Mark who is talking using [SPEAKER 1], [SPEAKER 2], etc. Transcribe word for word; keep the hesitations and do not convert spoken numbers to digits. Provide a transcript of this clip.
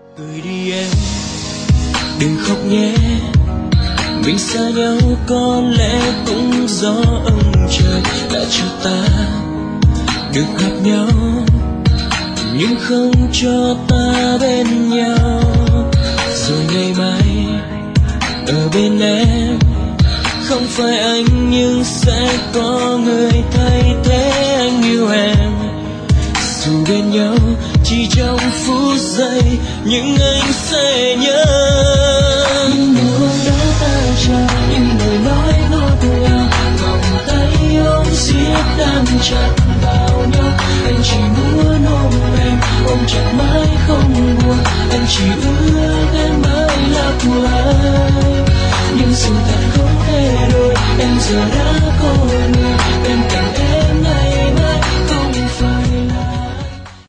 [SPEAKER 1] Cười đi em, đừng khóc nhé. Mình xa nhau có lẽ cũng do ông trời đã cho ta được gặp nhau, nhưng không cho ta bên nhau. Rồi ngày mai ở bên em, không phải anh nhưng sẽ có người thay thế anh yêu em. Dù bên nhau chỉ trong phút giây, nhưng anh sẽ nhớ những nụ hôn đó ta trao, những lời nói ngọt ngào, vòng tay ôm siết đang chặt vào nhau. Anh chỉ muốn ôm em, ôm chặt mãi không buồn. Anh chỉ ước em mãi là của anh, nhưng sự thật không thể đổi. Em giờ đã